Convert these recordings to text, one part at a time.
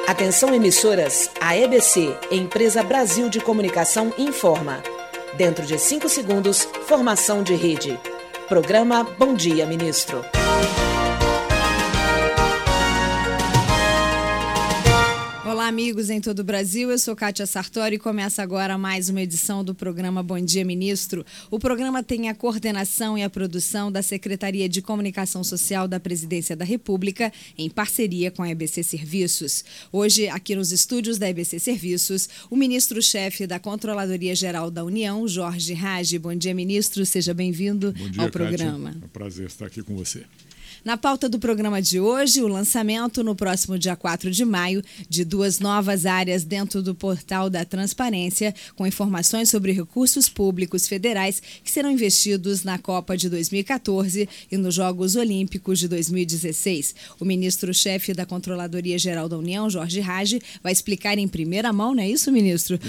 Atenção emissoras, a EBC, Empresa Brasil de Comunicação, informa. Dentro de 5 segundos, formação de rede. Programa Bom Dia, Ministro. Olá, amigos em todo o Brasil, eu sou Kátia Sartori e começa agora mais uma edição do programa Bom Dia, Ministro. O programa tem a coordenação e a produção da Secretaria de Comunicação Social da Presidência da República, em parceria com a EBC Serviços. Hoje, aqui nos estúdios da EBC Serviços, o ministro-chefe da Controladoria Geral da União, Jorge Hage. Bom dia, ministro, seja bem-vindo ao programa. É um prazer estar aqui com você. Na pauta do programa de hoje, o lançamento no próximo dia 4 de maio de 2 novas áreas dentro do portal da Transparência, com informações sobre recursos públicos federais que serão investidos na Copa de 2014 e nos Jogos Olímpicos de 2016. O ministro-chefe da Controladoria Geral da União, Jorge Hage, vai explicar em primeira mão, não é isso, ministro?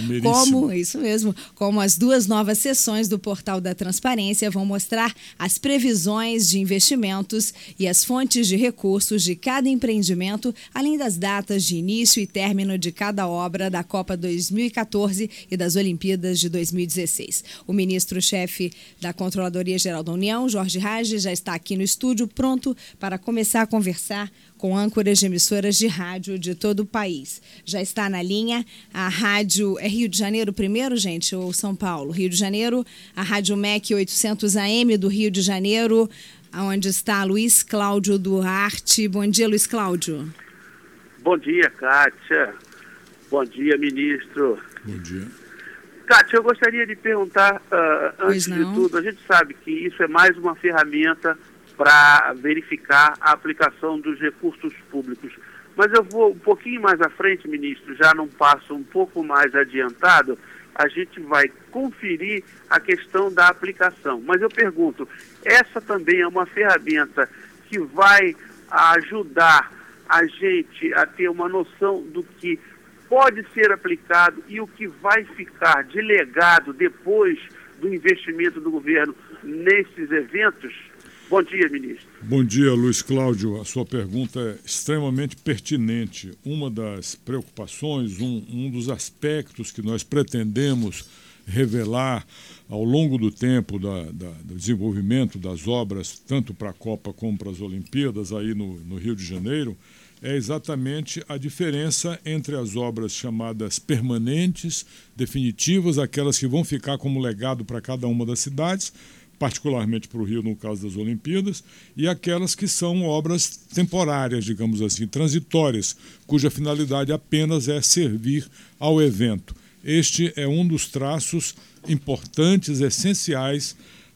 Como as 2 novas seções do portal da Transparência vão mostrar as previsões de investimentos e as fontes de recursos de cada empreendimento, além das datas de início e término de cada obra da Copa 2014 e das Olimpíadas de 2016. O ministro-chefe da Controladoria Geral da União, Jorge Hage, já está aqui no estúdio, pronto para começar a conversar com âncoras de emissoras de rádio de todo o país. Já está na linha a rádio... É Rio de Janeiro primeiro, gente, ou São Paulo? Rio de Janeiro, a Rádio MEC 800 AM do Rio de Janeiro, onde está Luiz Cláudio Duarte. Bom dia, Luiz Cláudio. Bom dia, Kátia. Bom dia, ministro. Bom dia. Kátia, eu gostaria de perguntar, antes de tudo, a gente sabe que isso é mais uma ferramenta para verificar a aplicação dos recursos públicos. Mas eu vou um pouquinho mais à frente, ministro, já num passo um pouco mais adiantado, a gente vai conferir a questão da aplicação. Mas eu pergunto, essa também é uma ferramenta que vai ajudar a gente a ter uma noção do que pode ser aplicado e o que vai ficar de legado depois do investimento do governo nesses eventos? Bom dia, ministro. Bom dia, Luiz Cláudio. A sua pergunta é extremamente pertinente. Uma das preocupações, um dos aspectos que nós pretendemos revelar ao longo do tempo do desenvolvimento das obras, tanto para a Copa como para as Olimpíadas, aí no Rio de Janeiro, é exatamente a diferença entre as obras chamadas permanentes, definitivas, aquelas que vão ficar como legado para cada uma das cidades, particularmente para o Rio, no caso das Olimpíadas, e aquelas que são obras temporárias, digamos assim, transitórias, cuja finalidade apenas é servir ao evento. Este é um dos traços importantes, essenciais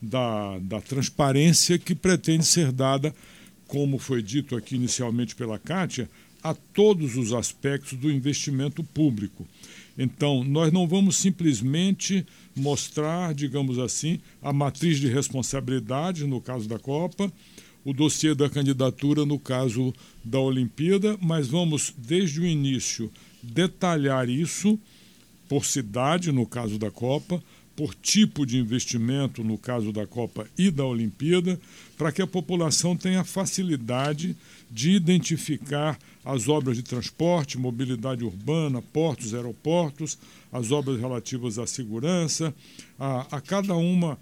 da transparência que pretende ser dada, como foi dito aqui inicialmente pela Kátia, a todos os aspectos do investimento público. Então, nós não vamos simplesmente mostrar, digamos assim, a matriz de responsabilidade, no caso da Copa, o dossiê da candidatura, no caso da Olimpíada, mas vamos, desde o início, detalhar isso por cidade, no caso da Copa, por tipo de investimento, no caso da Copa e da Olimpíada, para que a população tenha facilidade de identificar as obras de transporte, mobilidade urbana, portos, aeroportos, as obras relativas à segurança, a cada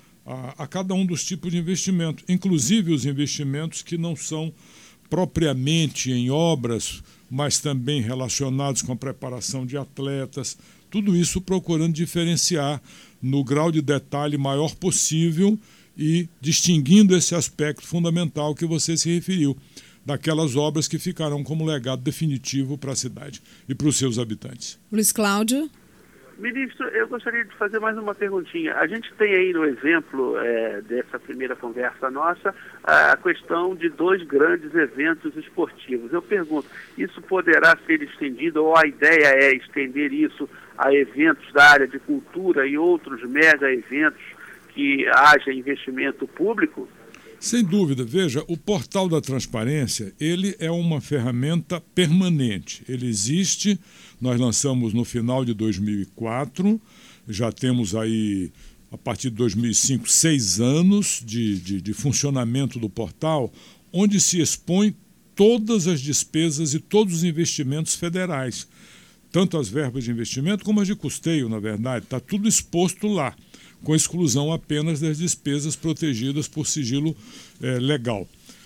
um dos tipos de investimento, inclusive os investimentos que não são propriamente em obras, mas também relacionados com a preparação de atletas, tudo isso procurando diferenciar no grau de detalhe maior possível e distinguindo esse aspecto fundamental que você se referiu, daquelas obras que ficarão como legado definitivo para a cidade e para os seus habitantes. Luiz Cláudio. Ministro, eu gostaria de fazer mais uma perguntinha. A gente tem aí no exemplo dessa primeira conversa nossa a questão de 2 grandes eventos esportivos. Eu pergunto, isso poderá ser estendido ou a ideia é estender isso a eventos da área de cultura e outros mega eventos que haja investimento público? Sem dúvida. Veja, o portal da transparência, ele é uma ferramenta permanente. Ele existe, nós lançamos no final de 2004, já temos aí, a partir de 2005, 6 anos de funcionamento do portal, onde se expõe todas as despesas e todos os investimentos federais, tanto as verbas de investimento como as de custeio, na verdade, está tudo exposto lá, com exclusão apenas das despesas protegidas por sigilo legal.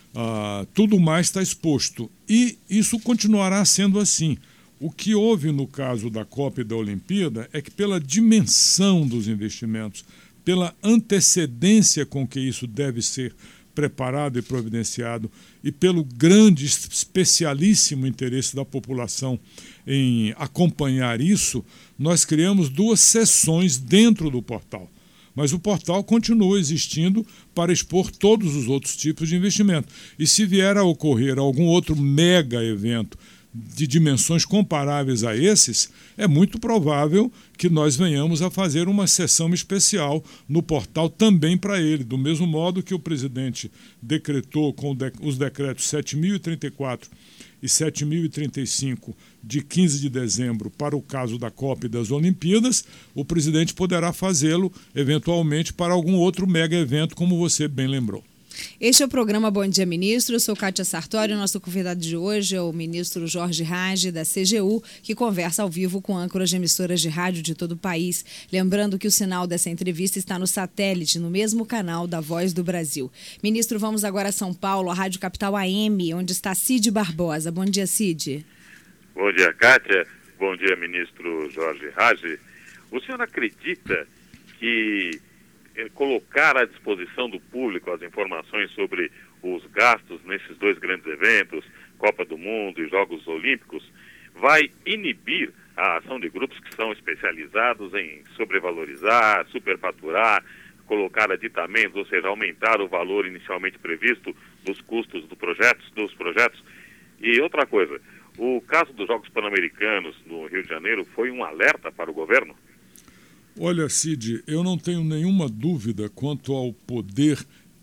Tudo mais está exposto e isso continuará sendo assim. O que houve no caso da Copa e da Olimpíada é que, pela dimensão dos investimentos, pela antecedência com que isso deve ser preparado e providenciado e pelo grande, especialíssimo interesse da população em acompanhar isso, nós criamos 2 seções dentro do portal. Mas o portal continua existindo para expor todos os outros tipos de investimento. E se vier a ocorrer algum outro mega evento de dimensões comparáveis a esses, é muito provável que nós venhamos a fazer uma sessão especial no portal também para ele, do mesmo modo que o presidente decretou com os decretos 7.034 e 7.035 de 15 de dezembro para o caso da Copa e das Olimpíadas, o presidente poderá fazê-lo eventualmente para algum outro mega evento, como você bem lembrou. Este é o programa Bom Dia Ministro, eu sou Kátia Sartori, o nosso convidado de hoje é o ministro Jorge Raggi, da CGU, que conversa ao vivo com âncoras de emissoras de rádio de todo o país. Lembrando que o sinal dessa entrevista está no satélite, no mesmo canal da Voz do Brasil. Ministro, vamos agora a São Paulo, a Rádio Capital AM, onde está Cid Barbosa. Bom dia, Cid. Bom dia, Kátia. Bom dia, ministro Jorge Raggi. O senhor acredita que colocar à disposição do público as informações sobre os gastos nesses 2 grandes eventos, Copa do Mundo e Jogos Olímpicos, vai inibir a ação de grupos que são especializados em sobrevalorizar, superfaturar, colocar aditamentos, ou seja, aumentar o valor inicialmente previsto dos custos dos projetos? E outra coisa, o caso dos Jogos Pan-Americanos no Rio de Janeiro foi um alerta para o governo? Olha, Cid, eu não tenho nenhuma dúvida quanto ao poder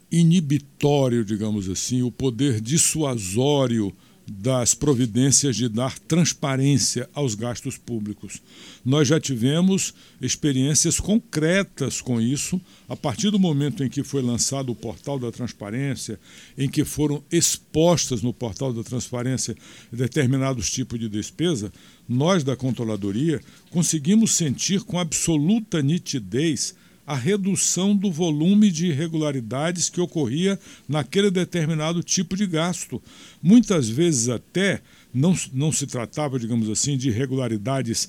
inibitório, digamos assim, o poder dissuasório das providências de dar transparência aos gastos públicos. Nós já tivemos experiências concretas com isso, a partir do momento em que foi lançado o Portal da Transparência, em que foram expostas no Portal da Transparência determinados tipos de despesa, nós da Controladoria conseguimos sentir com absoluta nitidez a redução do volume de irregularidades que ocorria naquele determinado tipo de gasto. Muitas vezes até não se tratava, digamos assim, de irregularidades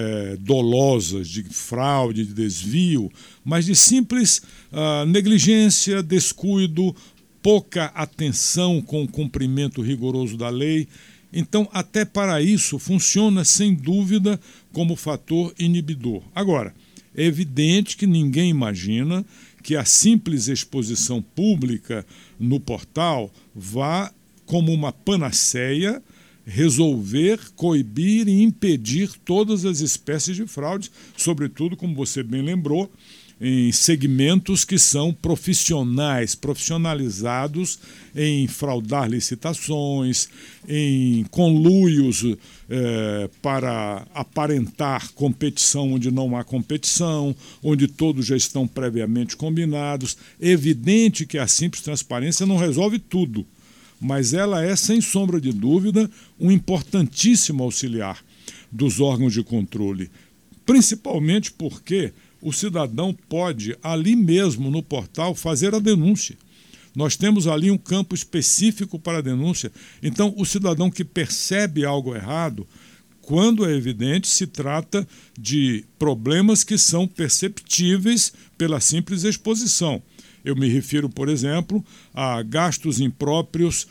dolosas, de fraude, de desvio, mas de simples negligência, descuido, pouca atenção com o cumprimento rigoroso da lei. Então, até para isso, funciona sem dúvida como fator inibidor. Agora, é evidente que ninguém imagina que a simples exposição pública no portal vá, como uma panaceia, resolver, coibir e impedir todas as espécies de fraudes, sobretudo, como você bem lembrou, em segmentos que são profissionalizados em fraudar licitações, em conluios para aparentar competição onde não há competição, onde todos já estão previamente combinados. É evidente que a simples transparência não resolve tudo, mas ela é, sem sombra de dúvida, um importantíssimo auxiliar dos órgãos de controle, principalmente porque o cidadão pode, ali mesmo no portal, fazer a denúncia. Nós temos ali um campo específico para a denúncia. Então, o cidadão que percebe algo errado, quando é evidente, se trata de problemas que são perceptíveis pela simples exposição. Eu me refiro, por exemplo, a gastos impróprios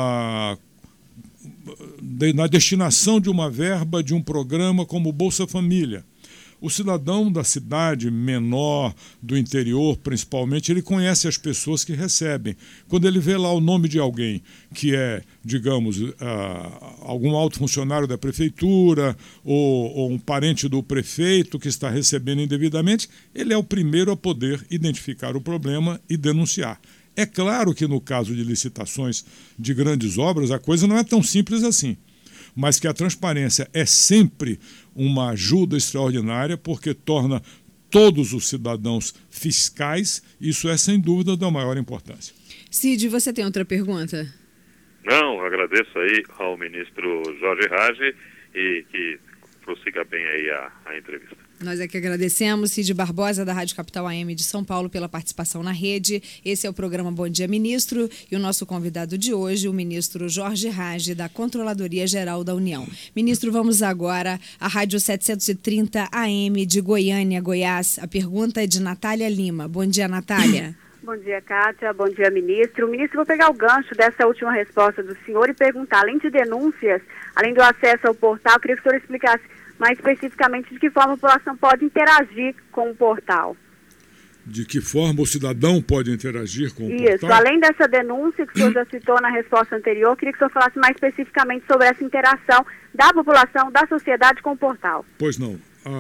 na destinação de uma verba de um programa como o Bolsa Família. O cidadão da cidade menor, do interior principalmente, ele conhece as pessoas que recebem. Quando ele vê lá o nome de alguém que é, digamos, algum alto funcionário da prefeitura ou um parente do prefeito que está recebendo indevidamente, ele é o primeiro a poder identificar o problema e denunciar. É claro que no caso de licitações de grandes obras a coisa não é tão simples assim, mas que a transparência é sempre uma ajuda extraordinária porque torna todos os cidadãos fiscais. Isso é, sem dúvida, da maior importância. Cid, você tem outra pergunta? Não, agradeço aí ao ministro Jorge Hage e que prossiga bem aí a entrevista. Nós é que agradecemos, Cid Barbosa, da Rádio Capital AM de São Paulo, pela participação na rede. Esse é o programa Bom Dia Ministro e o nosso convidado de hoje, o ministro Jorge Hage, da Controladoria Geral da União. Ministro, vamos agora à Rádio 730 AM de Goiânia, Goiás. A pergunta é de Natália Lima. Bom dia, Natália. Bom dia, Kátia. Bom dia, ministro. Ministro, vou pegar o gancho dessa última resposta do senhor e perguntar, além de denúncias, além do acesso ao portal, queria que o senhor explicasse mais especificamente de que forma a população pode interagir com o portal. De que forma o cidadão pode interagir com o portal? Isso, além dessa denúncia que o senhor já citou na resposta anterior, queria que o senhor falasse mais especificamente sobre essa interação da população, da sociedade com o portal. Pois não,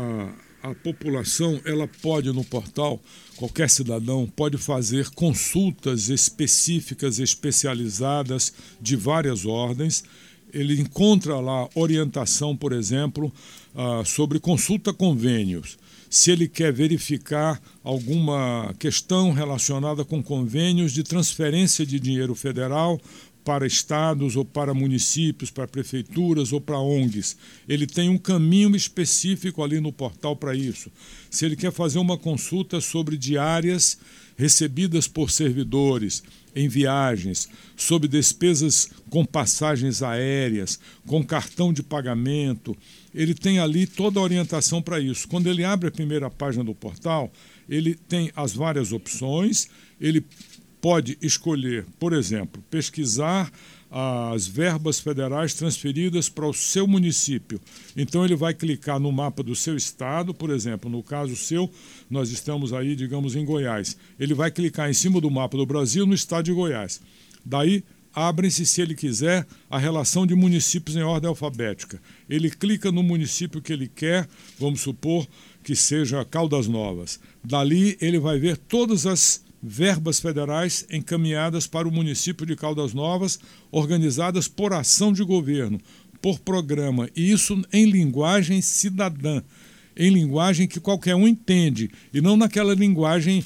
a população, ela pode no portal, qualquer cidadão pode fazer consultas específicas, especializadas de várias ordens. Ele encontra lá orientação, por exemplo, sobre consulta convênios. Se ele quer verificar alguma questão relacionada com convênios de transferência de dinheiro federal para estados ou para municípios, para prefeituras ou para ONGs. Ele tem um caminho específico ali no portal para isso. Se ele quer fazer uma consulta sobre diárias recebidas por servidores em viagens, sobre despesas com passagens aéreas, com cartão de pagamento, ele tem ali toda a orientação para isso. Quando ele abre a primeira página do portal, ele tem as várias opções, ele pode escolher, por exemplo, pesquisar as verbas federais transferidas para o seu município. Então ele vai clicar no mapa do seu estado, por exemplo, no caso seu, nós estamos aí, digamos, em Goiás. Ele vai clicar em cima do mapa do Brasil no estado de Goiás. Daí abrem-se, se ele quiser, a relação de municípios em ordem alfabética. Ele clica no município que ele quer, vamos supor que seja Caldas Novas. Dali ele vai ver todas as verbas federais encaminhadas para o município de Caldas Novas, organizadas por ação de governo, por programa, e isso em linguagem cidadã, em linguagem que qualquer um entende, e não naquela linguagem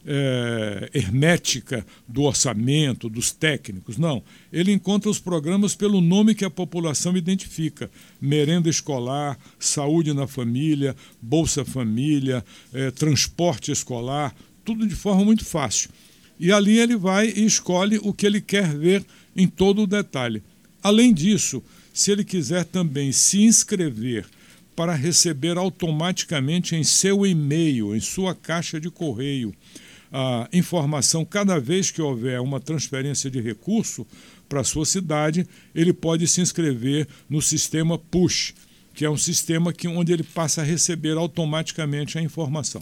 hermética do orçamento, dos técnicos, não. Ele encontra os programas pelo nome que a população identifica: merenda escolar, saúde na família, Bolsa Família, transporte escolar, tudo de forma muito fácil. E ali ele vai e escolhe o que ele quer ver em todo o detalhe. Além disso, se ele quiser também se inscrever para receber automaticamente em seu e-mail, em sua caixa de correio, a informação cada vez que houver uma transferência de recurso para a sua cidade, ele pode se inscrever no sistema PUSH, que é um sistema onde ele passa a receber automaticamente a informação.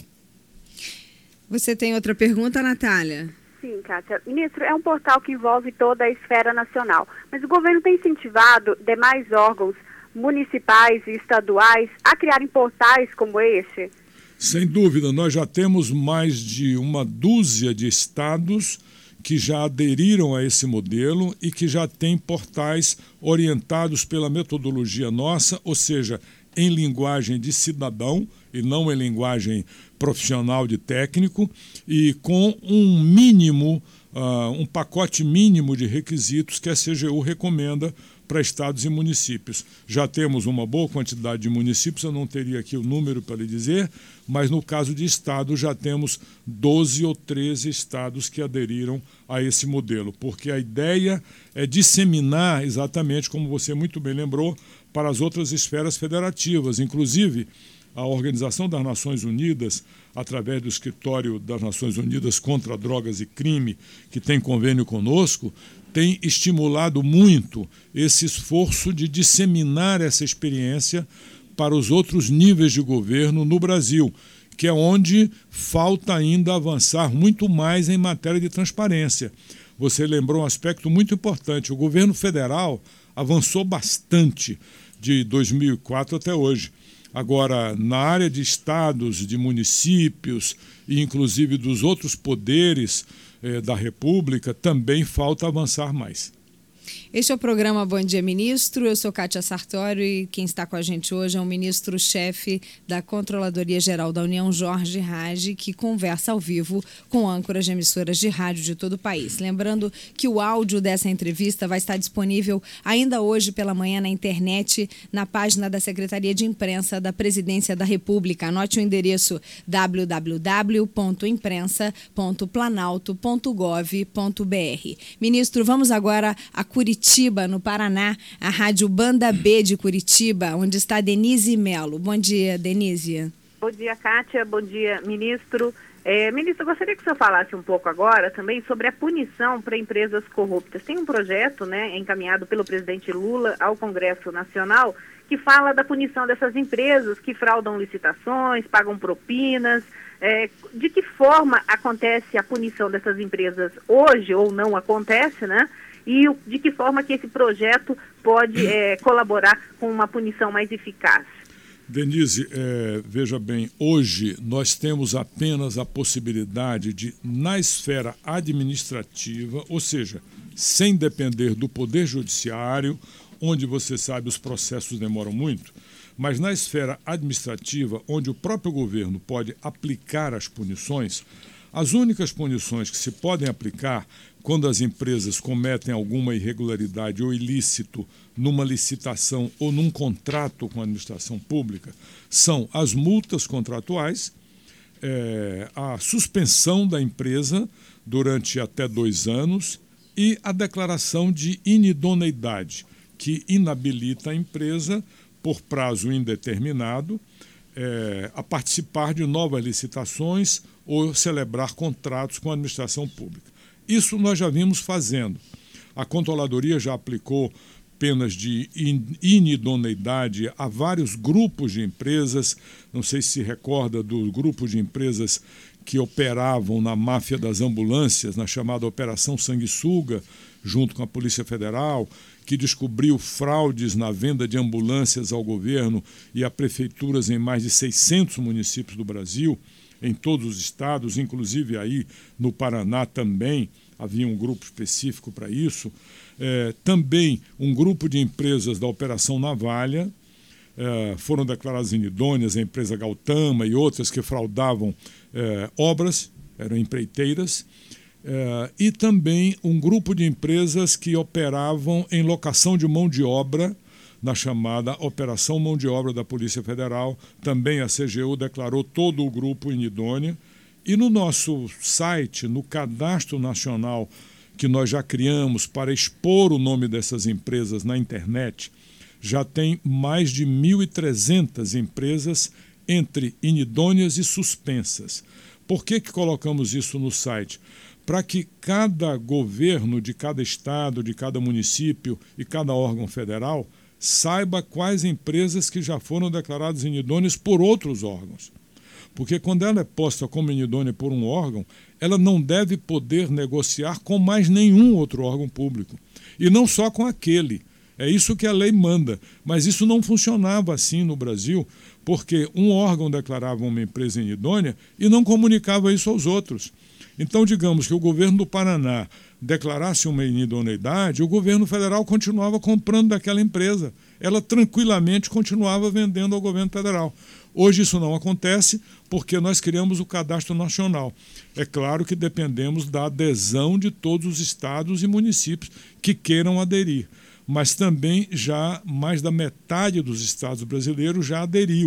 Você tem outra pergunta, Natália? Sim, Kátia. Ministro, é um portal que envolve toda a esfera nacional, mas o governo tem incentivado demais órgãos municipais e estaduais a criarem portais como este? Sem dúvida, nós já temos mais de uma dúzia de estados que já aderiram a esse modelo e que já têm portais orientados pela metodologia nossa, ou seja, em linguagem de cidadão e não em linguagem profissional de técnico, e com um mínimo, um pacote mínimo de requisitos que a CGU recomenda para estados e municípios. Já temos uma boa quantidade de municípios, eu não teria aqui o número para lhe dizer, mas no caso de estado já temos 12 ou 13 estados que aderiram a esse modelo, porque a ideia é disseminar, exatamente como você muito bem lembrou, para as outras esferas federativas. Inclusive, a Organização das Nações Unidas, através do Escritório das Nações Unidas contra Drogas e Crime, que tem convênio conosco, tem estimulado muito esse esforço de disseminar essa experiência para os outros níveis de governo no Brasil, que é onde falta ainda avançar muito mais em matéria de transparência. Você lembrou um aspecto muito importante: o governo federal avançou bastante de 2004 até hoje. Agora, na área de estados, de municípios e inclusive dos outros poderes da República, também falta avançar mais. Este é o programa Bom Dia Ministro, eu sou Kátia Sartório e quem está com a gente hoje é o ministro-chefe da Controladoria Geral da União, Jorge Hage, que conversa ao vivo com âncoras de emissoras de rádio de todo o país. Lembrando que o áudio dessa entrevista vai estar disponível ainda hoje pela manhã na internet, na página da Secretaria de Imprensa da Presidência da República. Anote o endereço www.imprensa.planalto.gov.br. Ministro, vamos agora a Curitiba, no Paraná, a Rádio Banda B de Curitiba, onde está Denise Melo. Bom dia, Denise. Bom dia, Kátia. Bom dia, ministro. Ministro, eu gostaria que o senhor falasse um pouco agora também sobre a punição para empresas corruptas. Tem um projeto, encaminhado pelo presidente Lula ao Congresso Nacional, que fala da punição dessas empresas que fraudam licitações, pagam propinas. De que forma acontece a punição dessas empresas hoje, ou não acontece, E de que forma que esse projeto pode colaborar com uma punição mais eficaz? Denise, veja bem, hoje nós temos apenas a possibilidade de, na esfera administrativa, ou seja, sem depender do Poder Judiciário, onde você sabe os processos demoram muito, mas na esfera administrativa, onde o próprio governo pode aplicar as punições, as únicas punições que se podem aplicar quando as empresas cometem alguma irregularidade ou ilícito numa licitação ou num contrato com a administração pública são as multas contratuais, a suspensão da empresa durante até 2 anos e a declaração de inidoneidade, que inabilita a empresa, por prazo indeterminado, a participar de novas licitações ou celebrar contratos com a administração pública. Isso nós já vimos fazendo. A Controladoria já aplicou penas de inidoneidade a vários grupos de empresas. Não sei se recorda do grupo de empresas que operavam na máfia das ambulâncias, na chamada Operação Sanguessuga, junto com a Polícia Federal, que descobriu fraudes na venda de ambulâncias ao governo e a prefeituras em mais de 600 municípios do Brasil, em todos os estados, inclusive aí no Paraná também havia um grupo específico para isso. Também um grupo de empresas da Operação Navalha foram declaradas inidôneas, a empresa Gautama e outras que fraudavam obras, eram empreiteiras, e também um grupo de empresas que operavam em locação de mão de obra, na chamada Operação Mão de Obra da Polícia Federal. Também a CGU declarou todo o grupo inidôneo. E no nosso site, no Cadastro Nacional, que nós já criamos para expor o nome dessas empresas na internet, já tem mais de 1.300 empresas entre inidôneas e suspensas. Por que colocamos isso no site? Para que cada governo de cada estado, de cada município e cada órgão federal saiba quais empresas que já foram declaradas inidôneas por outros órgãos. Porque quando ela é posta como inidônea por um órgão, ela não deve poder negociar com mais nenhum outro órgão público. E não só com aquele. É isso que a lei manda. Mas isso não funcionava assim no Brasil, porque um órgão declarava uma empresa inidônea e não comunicava isso aos outros. Então, digamos que o governo do Paraná declarasse uma inidoneidade, o governo federal continuava comprando daquela empresa. Ela tranquilamente continuava vendendo ao governo federal. Hoje isso não acontece porque nós criamos o Cadastro Nacional. É claro que dependemos da adesão de todos os estados e municípios que queiram aderir. Mas também já mais da metade dos estados brasileiros já aderiu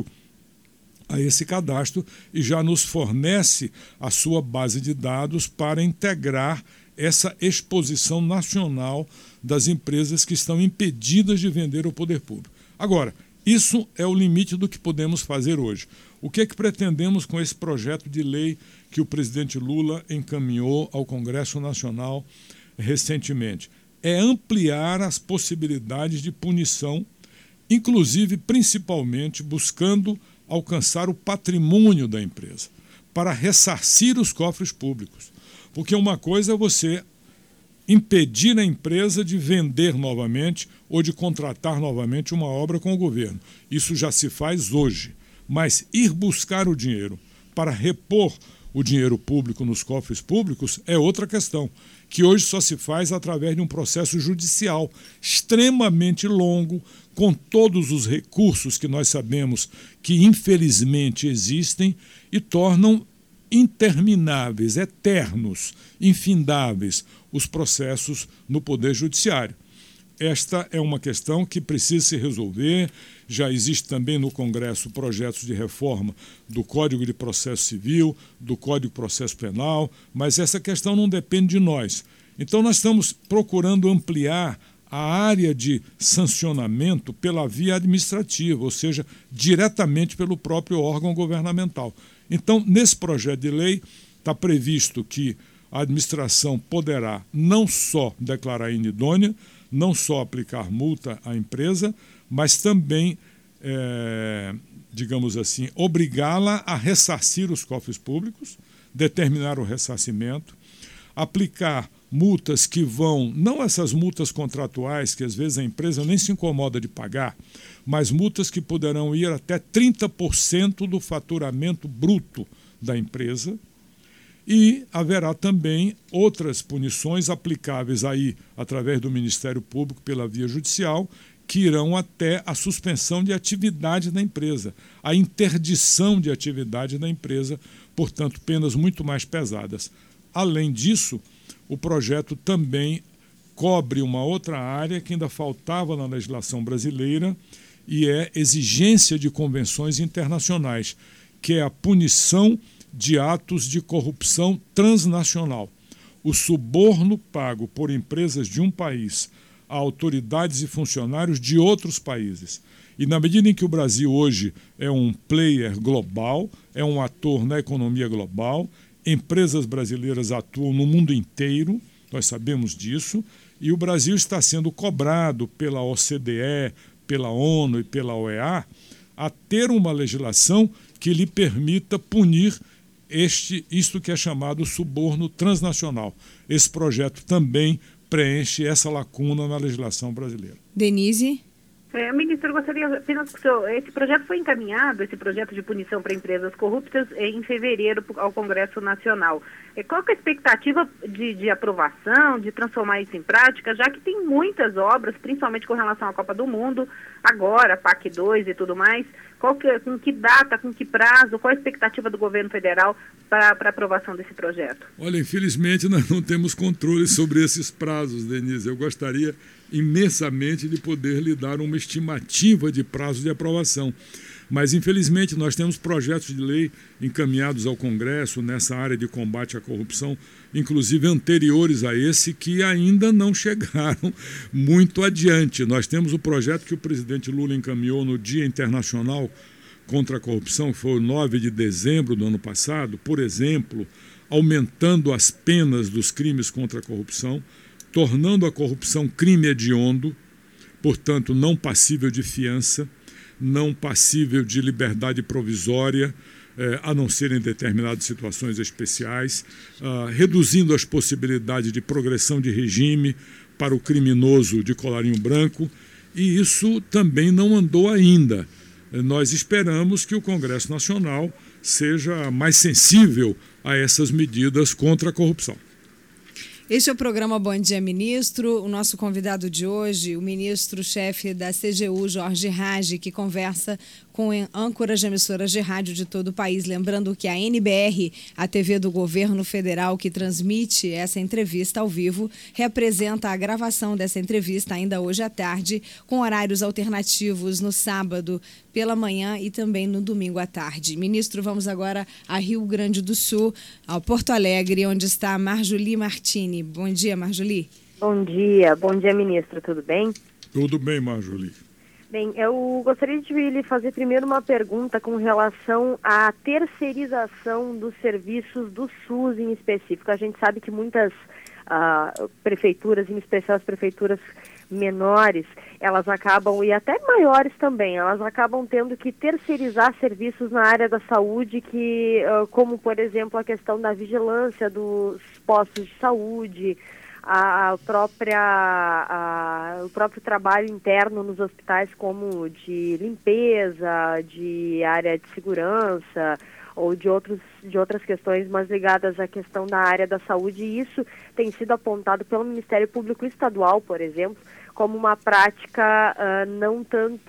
a esse cadastro e já nos fornece a sua base de dados para integrar essa exposição nacional das empresas que estão impedidas de vender ao poder público. Agora, isso é o limite do que podemos fazer hoje. O que é que pretendemos com esse projeto de lei que o presidente Lula encaminhou ao Congresso Nacional recentemente? É ampliar as possibilidades de punição, inclusive, principalmente, buscando alcançar o patrimônio da empresa, para ressarcir os cofres públicos. Porque uma coisa é você impedir a empresa de vender novamente ou de contratar novamente uma obra com o governo. Isso já se faz hoje. Mas ir buscar o dinheiro para repor o dinheiro público nos cofres públicos é outra questão, que hoje só se faz através de um processo judicial extremamente longo, com todos os recursos que nós sabemos que infelizmente existem e tornam intermináveis, eternos, infindáveis os processos no Poder Judiciário. Esta é uma questão que precisa se resolver. Já existe também no Congresso projetos de reforma do Código de Processo Civil, do Código de Processo Penal, mas essa questão não depende de nós. Então nós estamos procurando ampliar a área de sancionamento pela via administrativa, ou seja, diretamente pelo próprio órgão governamental. Então, nesse projeto de lei, está previsto que a administração poderá não só declarar inidônea, não só aplicar multa à empresa, mas também, digamos assim, obrigá-la a ressarcir os cofres públicos, determinar o ressarcimento, aplicar multas que vão, não essas multas contratuais que às vezes a empresa nem se incomoda de pagar, mas multas que poderão ir até 30% do faturamento bruto da empresa. E haverá também outras punições aplicáveis aí através do Ministério Público pela via judicial, que irão até a suspensão de atividade da empresa, a interdição de atividade da empresa, portanto, penas muito mais pesadas. Além disso, o projeto também cobre uma outra área que ainda faltava na legislação brasileira e é exigência de convenções internacionais, que é a punição de atos de corrupção transnacional. O suborno pago por empresas de um país a autoridades e funcionários de outros países. E na medida em que o Brasil hoje é um player global, é um ator na economia global, empresas brasileiras atuam no mundo inteiro, nós sabemos disso, e o Brasil está sendo cobrado pela OCDE, pela ONU e pela OEA a ter uma legislação que lhe permita punir isto que é chamado suborno transnacional. Esse projeto também preenche essa lacuna na legislação brasileira. Denise? Ministro, eu gostaria apenas que o senhor... Esse projeto foi encaminhado, esse projeto de punição para empresas corruptas, em fevereiro ao Congresso Nacional. Qual que é a expectativa de aprovação, de transformar isso em prática, já que tem muitas obras, principalmente com relação à Copa do Mundo, agora, PAC 2 e tudo mais, com que data, com que prazo, qual a expectativa do governo federal para a aprovação desse projeto? Olha, infelizmente nós não temos controle sobre esses prazos, Denise. Eu gostaria imensamente de poder lhe dar uma estimativa de prazo de aprovação. Mas, infelizmente, nós temos projetos de lei encaminhados ao Congresso nessa área de combate à corrupção, inclusive anteriores a esse, que ainda não chegaram muito adiante. Nós temos o projeto que o presidente Lula encaminhou no Dia Internacional contra a Corrupção, que foi o 9 de dezembro do ano passado, por exemplo, aumentando as penas dos crimes contra a corrupção, tornando a corrupção crime hediondo, portanto, não passível de fiança, não passível de liberdade provisória, a não ser em determinadas situações especiais, reduzindo as possibilidades de progressão de regime para o criminoso de colarinho branco, e isso também não andou ainda. Nós esperamos que o Congresso Nacional seja mais sensível a essas medidas contra a corrupção. Este é o programa Bom Dia Ministro. O nosso convidado de hoje, o ministro-chefe da CGU, Jorge Hage, que conversa com âncoras de emissoras de rádio de todo o país. Lembrando que a NBR, a TV do governo federal que transmite essa entrevista ao vivo, representa a gravação dessa entrevista ainda hoje à tarde, com horários alternativos no sábado pela manhã e também no domingo à tarde. Ministro, vamos agora a Rio Grande do Sul, ao Porto Alegre, onde está a Marjolie Martini. Bom dia, Marjolie. Bom dia, ministro, tudo bem? Tudo bem, Marjolie. Bem, eu gostaria de lhe fazer primeiro uma pergunta com relação à terceirização dos serviços do SUS em específico. A gente sabe que muitas prefeituras, em especial as prefeituras menores, elas acabam, e até maiores também, elas acabam tendo que terceirizar serviços na área da saúde, como, por exemplo, a questão da vigilância dos postos de saúde, o próprio trabalho interno nos hospitais, como de limpeza, de área de segurança, ou de outras questões, mas ligadas à questão da área da saúde, e isso tem sido apontado pelo Ministério Público Estadual, por exemplo, como uma prática não tanto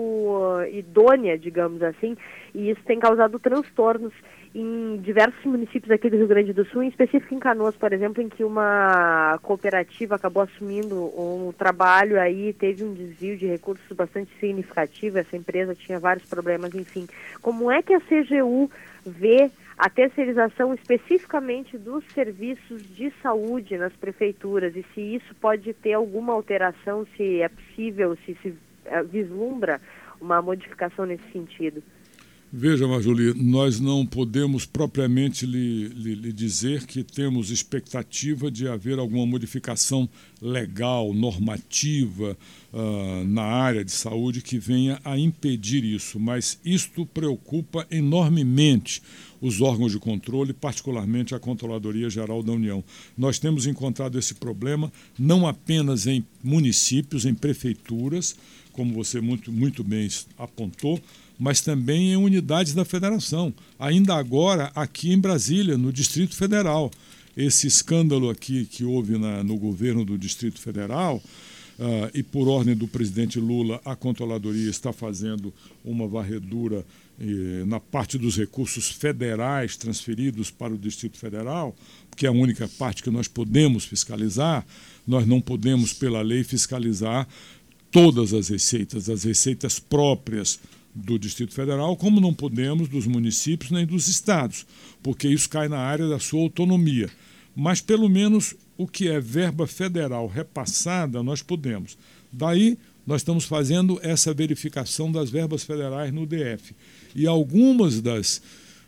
idônea, digamos assim, e isso tem causado transtornos em diversos municípios aqui do Rio Grande do Sul, em específico em Canoas, por exemplo, em que uma cooperativa acabou assumindo um trabalho aí, teve um desvio de recursos bastante significativo, essa empresa tinha vários problemas, enfim. Como é que a CGU vê a terceirização especificamente dos serviços de saúde nas prefeituras e se isso pode ter alguma alteração, se é possível, se vislumbra uma modificação nesse sentido? Veja, Marjolie, nós não podemos propriamente lhe dizer que temos expectativa de haver alguma modificação legal, normativa na área de saúde que venha a impedir isso, mas isto preocupa enormemente os órgãos de controle, particularmente a Controladoria Geral da União. Nós temos encontrado esse problema não apenas em municípios, em prefeituras, como você muito bem apontou, mas também em unidades da federação. Ainda agora, aqui em Brasília, no Distrito Federal. Esse escândalo aqui que houve no governo do Distrito Federal, e por ordem do presidente Lula, a Controladoria está fazendo uma varredura na parte dos recursos federais transferidos para o Distrito Federal, que é a única parte que nós podemos fiscalizar. Nós não podemos, pela lei, fiscalizar todas as receitas próprias do Distrito Federal, como não podemos dos municípios nem dos estados, porque isso cai na área da sua autonomia. Mas, pelo menos, o que é verba federal repassada, nós podemos. Daí, nós estamos fazendo essa verificação das verbas federais no DF. E algumas das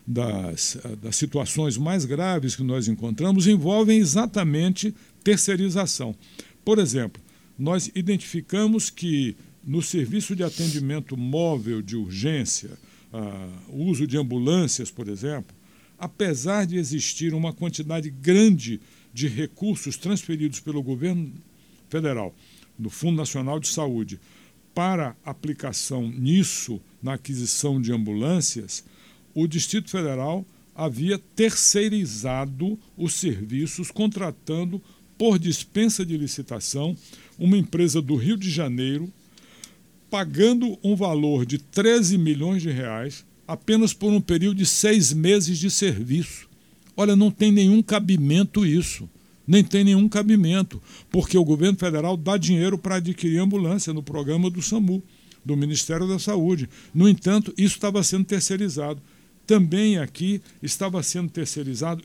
situações mais graves que nós encontramos envolvem exatamente terceirização. Por exemplo, nós identificamos que no serviço de atendimento móvel de urgência, o uso de ambulâncias, por exemplo, apesar de existir uma quantidade grande de recursos transferidos pelo governo federal, no Fundo Nacional de Saúde, para aplicação nisso, na aquisição de ambulâncias, o Distrito Federal havia terceirizado os serviços, contratando por dispensa de licitação uma empresa do Rio de Janeiro, pagando um valor de 13 milhões de reais apenas por um período de 6 meses de serviço. Olha, não tem nenhum cabimento isso, nem tem nenhum cabimento, porque o governo federal dá dinheiro para adquirir ambulância no programa do SAMU, do Ministério da Saúde. No entanto, isso estava sendo terceirizado. Também aqui está sendo terceirizado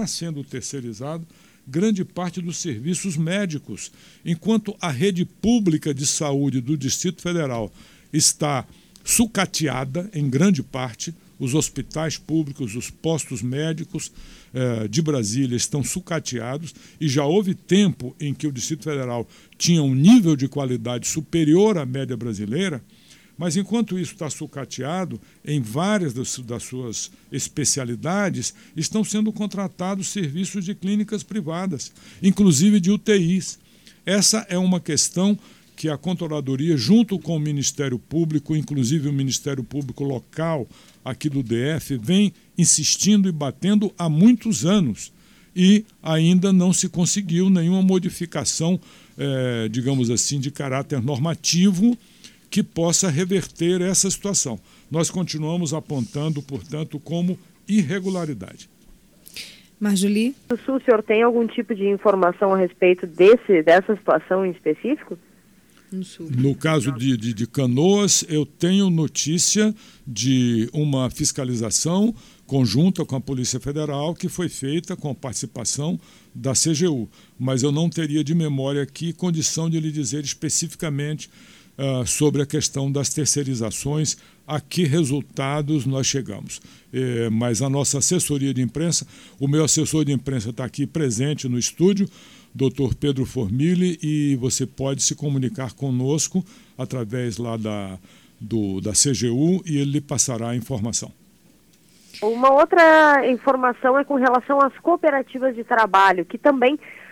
grande parte dos serviços médicos, enquanto a rede pública de saúde do Distrito Federal está sucateada em grande parte, os hospitais públicos, os postos médicos de Brasília estão sucateados e já houve tempo em que o Distrito Federal tinha um nível de qualidade superior à média brasileira, mas enquanto isso está sucateado, em várias das suas especialidades, estão sendo contratados serviços de clínicas privadas, inclusive de UTIs. Essa é uma questão que a Controladoria, junto com o Ministério Público, inclusive o Ministério Público local aqui do DF, vem insistindo e batendo há muitos anos. E ainda não se conseguiu nenhuma modificação, digamos assim, de caráter normativo, que possa reverter essa situação. Nós continuamos apontando, portanto, como irregularidade. Marjolie? O senhor tem algum tipo de informação a respeito dessa situação em específico? No caso de Canoas, eu tenho notícia de uma fiscalização conjunta com a Polícia Federal que foi feita com a participação da CGU, mas eu não teria de memória aqui condição de lhe dizer especificamente sobre a questão das terceirizações, a que resultados nós chegamos. Mas a nossa assessoria de imprensa, o meu assessor de imprensa está aqui presente no estúdio, Dr. Pedro Formili, e você pode se comunicar conosco através lá da CGU e ele lhe passará a informação. Uma outra informação é com relação às cooperativas de trabalho, que também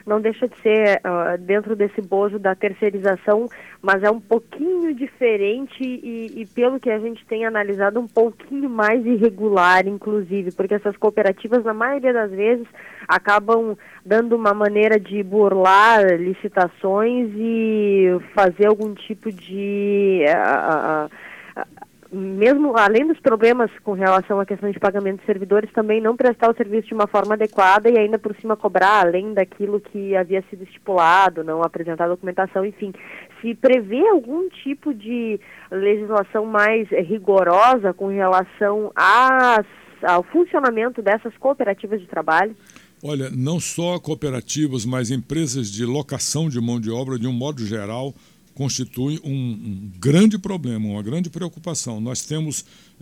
não deixa de ser dentro desse bojo da terceirização, mas é um pouquinho diferente e pelo que a gente tem analisado, um pouquinho mais irregular, inclusive, porque essas cooperativas, na maioria das vezes, acabam dando uma maneira de burlar licitações e fazer algum tipo de... mesmo além dos problemas com relação à questão de pagamento de servidores, também não prestar o serviço de uma forma adequada e ainda por cima cobrar além daquilo que havia sido estipulado, não apresentar documentação, enfim. Se prevê algum tipo de legislação mais rigorosa com relação ao funcionamento dessas cooperativas de trabalho? Olha, não só cooperativas, mas empresas de locação de mão de obra, de um modo geral, constitui um grande problema, uma grande preocupação. Nós temos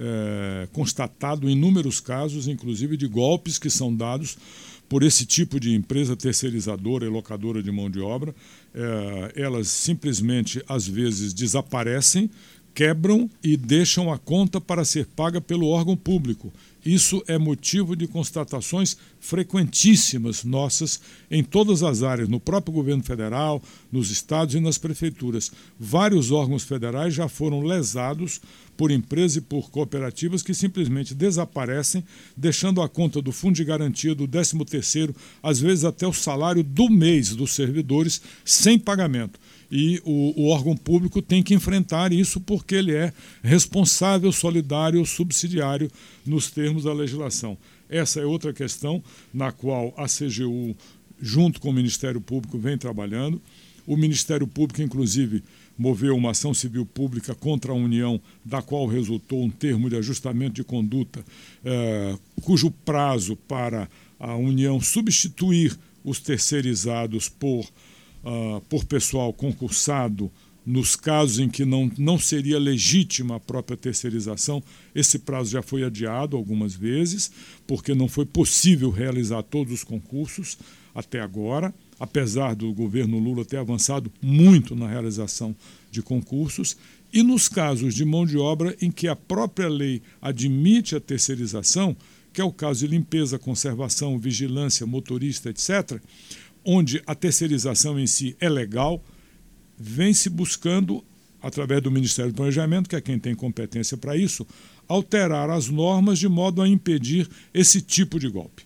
constatado inúmeros casos, inclusive de golpes que são dados por esse tipo de empresa terceirizadora e locadora de mão de obra. Elas simplesmente, às vezes, desaparecem, quebram e deixam a conta para ser paga pelo órgão público. Isso é motivo de constatações frequentíssimas nossas em todas as áreas, no próprio governo federal, nos estados e nas prefeituras. Vários órgãos federais já foram lesados por empresas e por cooperativas que simplesmente desaparecem, deixando a conta do fundo de garantia, do 13º, às vezes até o salário do mês dos servidores, sem pagamento. E o órgão público tem que enfrentar isso porque ele é responsável, solidário, subsidiário nos termos da legislação. Essa é outra questão na qual a CGU, junto com o Ministério Público, vem trabalhando. O Ministério Público, inclusive, moveu uma ação civil pública contra a União, da qual resultou um termo de ajustamento de conduta, cujo prazo para a União substituir os terceirizados por pessoal concursado, nos casos em que não seria legítima a própria terceirização, esse prazo já foi adiado algumas vezes, porque não foi possível realizar todos os concursos até agora, apesar do governo Lula ter avançado muito na realização de concursos, e nos casos de mão de obra em que a própria lei admite a terceirização, que é o caso de limpeza, conservação, vigilância, motorista, etc., onde a terceirização em si é legal, vem se buscando, através do Ministério do Planejamento, que é quem tem competência para isso, alterar as normas de modo a impedir esse tipo de golpe.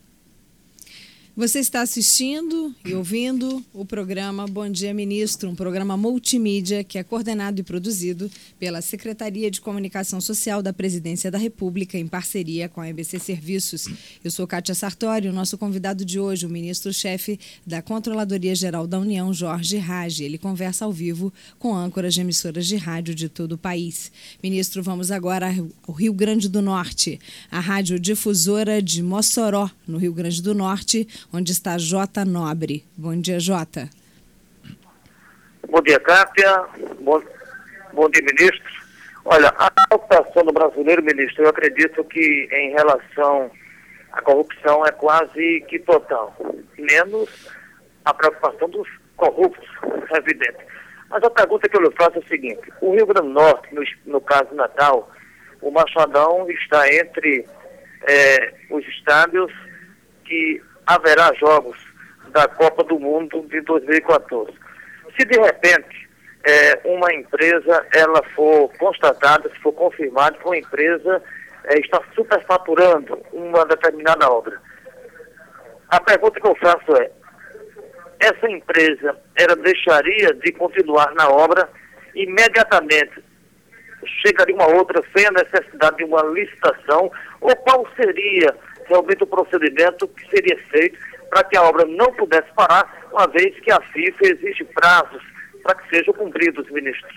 Você está assistindo e ouvindo o programa Bom Dia Ministro, um programa multimídia que é coordenado e produzido pela Secretaria de Comunicação Social da Presidência da República, em parceria com a EBC Serviços. Eu sou Kátia Sartori, o nosso convidado de hoje, o ministro-chefe da Controladoria Geral da União, Jorge Hage. Ele conversa ao vivo com âncoras de emissoras de rádio de todo o país. Ministro, vamos agora ao Rio Grande do Norte, a Rádio Difusora de Mossoró, no Rio Grande do Norte, onde está Jota Nobre. Bom dia, Jota. Bom dia, Kátia. Bom dia, ministro. Olha, a preocupação do brasileiro, ministro, eu acredito que em relação à corrupção é quase que total. Menos a preocupação dos corruptos, é evidente. Mas a pergunta que eu lhe faço é a seguinte: o Rio Grande do Norte, no caso Natal, o Machadão está entre os estádios que haverá jogos da Copa do Mundo de 2014. Se de repente uma empresa ela for constatada, se for confirmada que uma empresa está superfaturando uma determinada obra, a pergunta que eu faço é: essa empresa ela deixaria de continuar na obra, imediatamente chegaria uma outra sem a necessidade de uma licitação, ou qual seria realmente o procedimento que seria feito para que a obra não pudesse parar, uma vez que a FIFA exige prazos para que sejam cumpridos, ministro?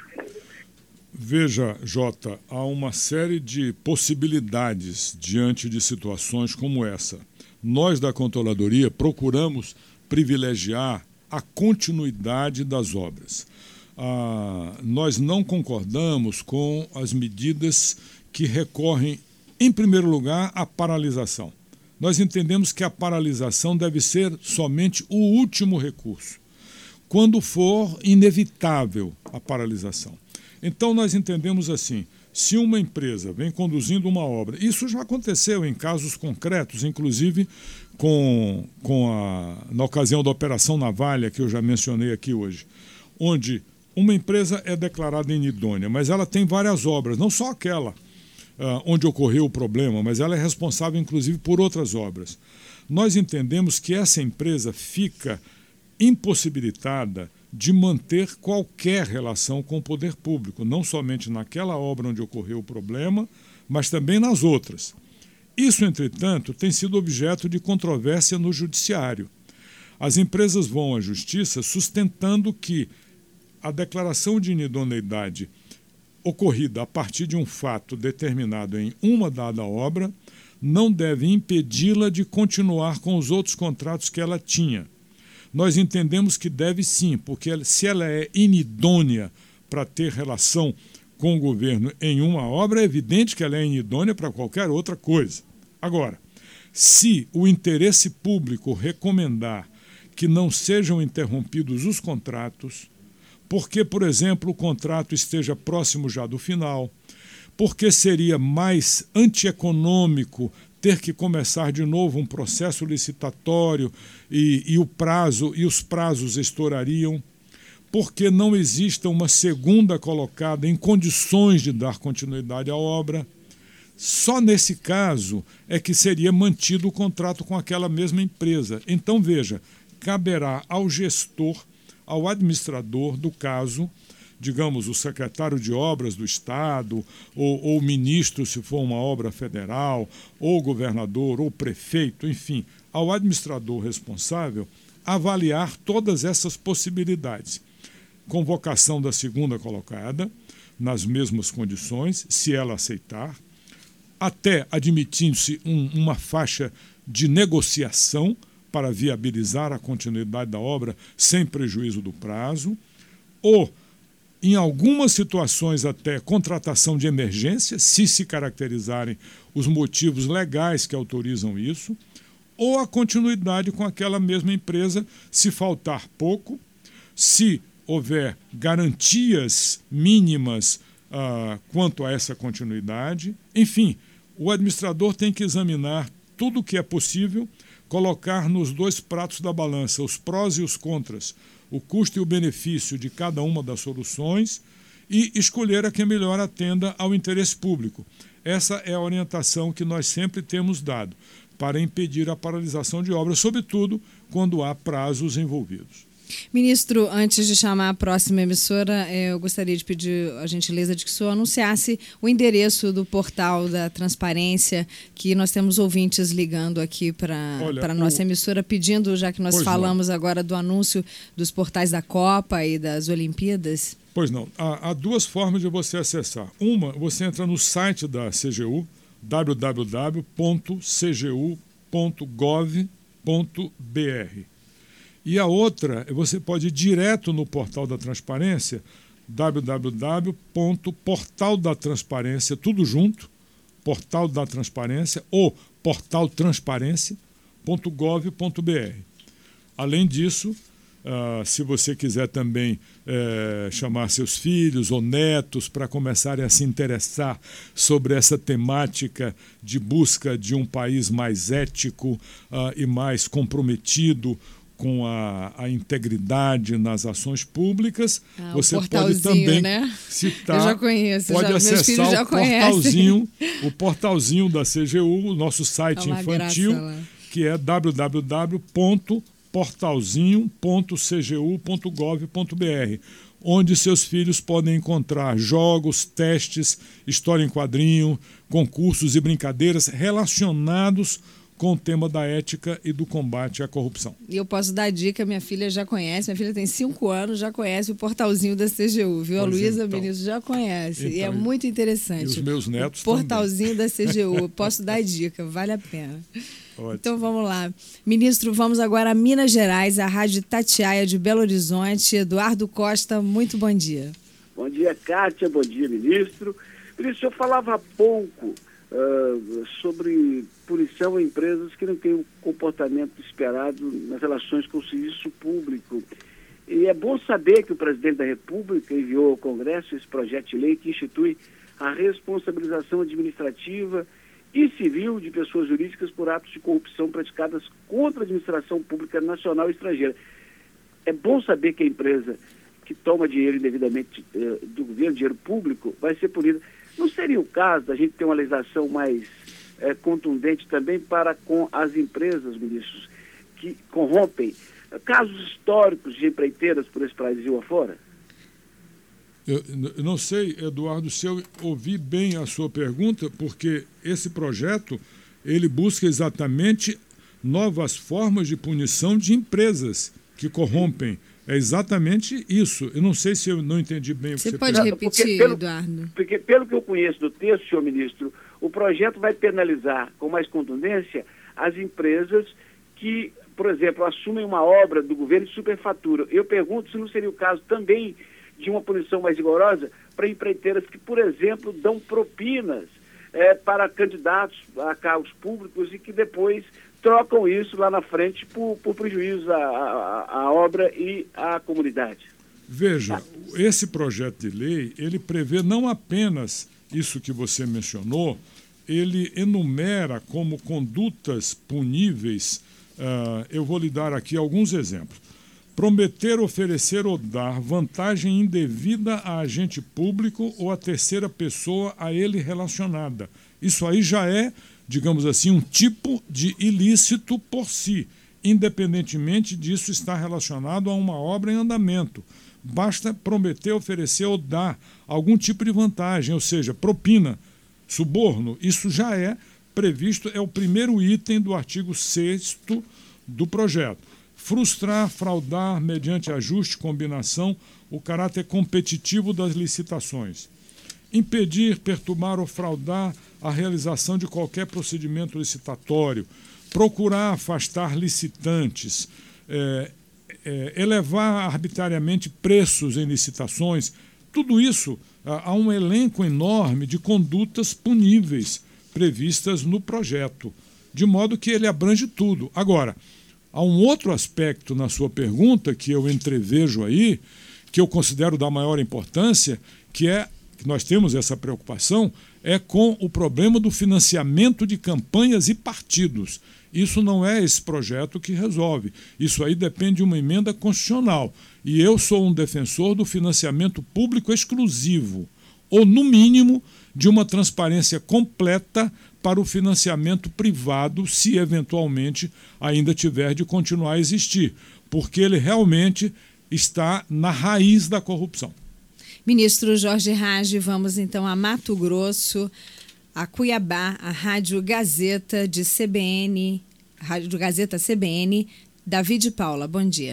Veja, Jota, há uma série de possibilidades diante de situações como essa. Nós da Controladoria procuramos privilegiar a continuidade das obras. Nós não concordamos com as medidas que recorrem, em primeiro lugar, à paralisação. Nós entendemos que a paralisação deve ser somente o último recurso. quando for inevitável a paralisação. Então, nós entendemos assim, se uma empresa vem conduzindo uma obra, isso já aconteceu em casos concretos, inclusive na ocasião da Operação Navalha, que eu já mencionei aqui hoje, onde uma empresa é declarada inidônea, mas ela tem várias obras, não só aquela onde ocorreu o problema, mas ela é responsável, inclusive, por outras obras. Nós entendemos que essa empresa fica impossibilitada de manter qualquer relação com o poder público, não somente naquela obra onde ocorreu o problema, mas também nas outras. Isso, entretanto, tem sido objeto de controvérsia no judiciário. As empresas vão à justiça sustentando que a declaração de inidoneidade ocorrida a partir de um fato determinado em uma dada obra não deve impedi-la de continuar com os outros contratos que ela tinha. Nós entendemos que deve sim, porque se ela é inidônea para ter relação com o governo em uma obra, é evidente que ela é inidônea para qualquer outra coisa. Agora, se o interesse público recomendar que não sejam interrompidos os contratos, porque, por exemplo, o contrato esteja próximo já do final, porque seria mais antieconômico ter que começar de novo um processo licitatório e os prazos estourariam, porque não exista uma segunda colocada em condições de dar continuidade à obra. Só nesse caso é que seria mantido o contrato com aquela mesma empresa. Então, veja, caberá ao gestor, ao administrador do caso, digamos, o secretário de obras do Estado, ou o ministro, se for uma obra federal, ou o governador, ou o prefeito, enfim, ao administrador responsável, avaliar todas essas possibilidades. Convocação da segunda colocada, nas mesmas condições, se ela aceitar, até admitindo-se uma faixa de negociação para viabilizar a continuidade da obra sem prejuízo do prazo, ou, em algumas situações, até contratação de emergência, se caracterizarem os motivos legais que autorizam isso, ou a continuidade com aquela mesma empresa, se faltar pouco, se houver garantias mínimas quanto a essa continuidade. Enfim, o administrador tem que examinar tudo o que é possível, colocar nos dois pratos da balança os prós e os contras, o custo e o benefício de cada uma das soluções e escolher a que melhor atenda ao interesse público. Essa é a orientação que nós sempre temos dado para impedir a paralisação de obras, sobretudo quando há prazos envolvidos. Ministro, antes de chamar a próxima emissora, eu gostaria de pedir a gentileza de que o senhor anunciasse o endereço do portal da transparência, que nós temos ouvintes ligando aqui para a nossa emissora, pedindo, já que nós falamos agora do anúncio dos portais da Copa e das Olimpíadas. Pois não, há duas formas de você acessar. Uma, você entra no site da CGU, www.cgu.gov.br. E a outra, você pode ir direto no portal da transparência, www.portaldatransparência, tudo junto, portal da transparência ou portaltransparência.gov.br. Além disso, se você quiser também chamar seus filhos ou netos para começarem a se interessar sobre essa temática de busca de um país mais ético e mais comprometido com a integridade nas ações públicas, você pode também citar, eu já conheço, pode acessar o portalzinho da CGU, o nosso site infantil, que é www.portalzinho.cgu.gov.br, onde seus filhos podem encontrar jogos, testes, história em quadrinho, concursos e brincadeiras relacionados com o tema da ética e do combate à corrupção. E eu posso dar dica, minha filha já conhece, minha filha tem 5 anos, já conhece o portalzinho da CGU, viu? A Luísa, ministro, já conhece, e é muito interessante. E os meus netos portalzinho da CGU, posso dar dica, vale a pena. Ótimo. Então vamos lá. Ministro, vamos agora a Minas Gerais, a Rádio Itatiaia de Belo Horizonte. Eduardo Costa, muito bom dia. Bom dia, Kátia, bom dia, ministro. Ministro, o senhor falava há pouco sobre punição a empresas que não têm o comportamento esperado nas relações com o serviço público. E é bom saber que o presidente da República enviou ao Congresso esse projeto de lei que institui a responsabilização administrativa e civil de pessoas jurídicas por atos de corrupção praticadas contra a administração pública nacional e estrangeira. É bom saber que a empresa que toma dinheiro indevidamente do governo, dinheiro público, vai ser punida. Não seria o caso da gente ter uma legislação mais contundente também para com as empresas, ministros, que corrompem? Casos históricos de empreiteiras por esse Brasil afora? Eu não sei, Eduardo, se eu ouvi bem a sua pergunta, porque esse projeto, ele busca exatamente novas formas de punição de empresas que corrompem. É exatamente isso. Eu não sei se eu não entendi bem o que você pode repetir, Eduardo? Porque pelo que eu conheço do texto, senhor ministro, o projeto vai penalizar com mais contundência as empresas que, por exemplo, assumem uma obra do governo e superfaturam. Eu pergunto se não seria o caso também de uma punição mais rigorosa para empreiteiras que, por exemplo, dão propinas para candidatos a cargos públicos e que depois trocam isso lá na frente por prejuízo à obra e à comunidade. Veja, esse projeto de lei, ele prevê não apenas isso que você mencionou, ele enumera como condutas puníveis, eu vou lhe dar aqui alguns exemplos. Prometer, oferecer ou dar vantagem indevida a agente público ou a terceira pessoa a ele relacionada. Isso aí já é, digamos assim, um tipo de ilícito por si, independentemente disso estar relacionado a uma obra em andamento. Basta prometer, oferecer ou dar algum tipo de vantagem, ou seja, propina, suborno. Isso já é previsto, é o primeiro item do artigo 6º do projeto. Frustrar, fraudar, mediante ajuste, combinação, o caráter competitivo das licitações. Impedir, perturbar ou fraudar a realização de qualquer procedimento licitatório. Procurar afastar licitantes. Elevar arbitrariamente preços em licitações. Tudo isso, há um elenco enorme de condutas puníveis previstas no projeto, de modo que ele abrange tudo. Agora, há um outro aspecto na sua pergunta que eu entrevejo aí, que eu considero da maior importância, que nós temos essa preocupação, é com o problema do financiamento de campanhas e partidos. Isso não é esse projeto que resolve. Isso aí depende de uma emenda constitucional. E eu sou um defensor do financiamento público exclusivo, ou, no mínimo, de uma transparência completa para o financiamento privado, se eventualmente ainda tiver de continuar a existir, porque ele realmente está na raiz da corrupção. Ministro Jorge Hage, vamos então a Mato Grosso, a Cuiabá, a Rádio Gazeta de CBN, Rádio Gazeta CBN, David Paula, bom dia.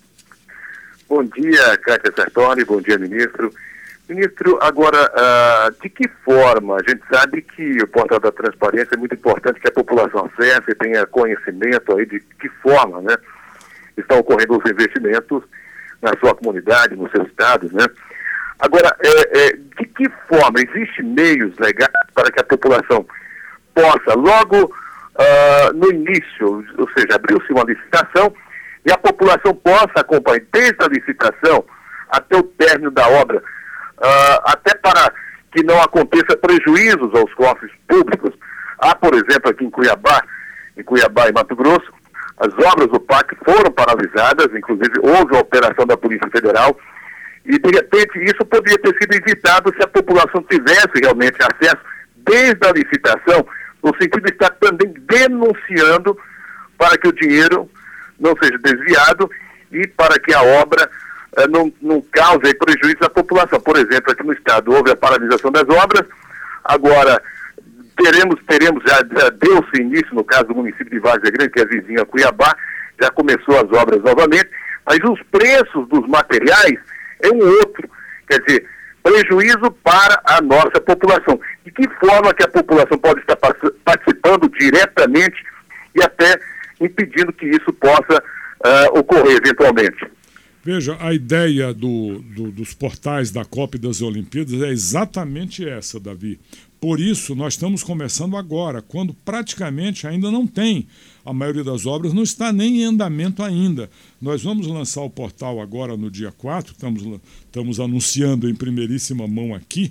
Bom dia, Cátia Sertoni, bom dia, ministro. Ministro, agora, de que forma? A gente sabe que o portal da transparência é muito importante que a população acesse e tenha conhecimento aí de que forma, né, estão ocorrendo os investimentos na sua comunidade, no seu estado, né? Agora, de que forma? Existem meios legais para que a população possa, logo no início, ou seja, abriu-se uma licitação, e a população possa acompanhar desde a licitação até o término da obra, até para que não aconteça prejuízos aos cofres públicos. Há, por exemplo, aqui em Cuiabá e Mato Grosso, as obras do PAC foram paralisadas, inclusive houve a operação da Polícia Federal, e de repente isso poderia ter sido evitado se a população tivesse realmente acesso desde a licitação, no sentido de estar também denunciando para que o dinheiro não seja desviado e para que a obra não cause prejuízo à população. Por exemplo, aqui no estado houve a paralisação das obras, agora teremos já deu-se início no caso do município de Várzea Grande, que é vizinho a Cuiabá, já começou as obras novamente, mas os preços dos materiais é um outro, quer dizer, prejuízo para a nossa população. De que forma que a população pode estar participando diretamente e até impedindo que isso possa ocorrer eventualmente? Veja, a ideia dos portais da Copa e das Olimpíadas é exatamente essa, Davi. Por isso, nós estamos começando agora, quando praticamente ainda não tem. A maioria das obras não está nem em andamento ainda. Nós vamos lançar o portal agora no dia 4, estamos anunciando em primeiríssima mão aqui.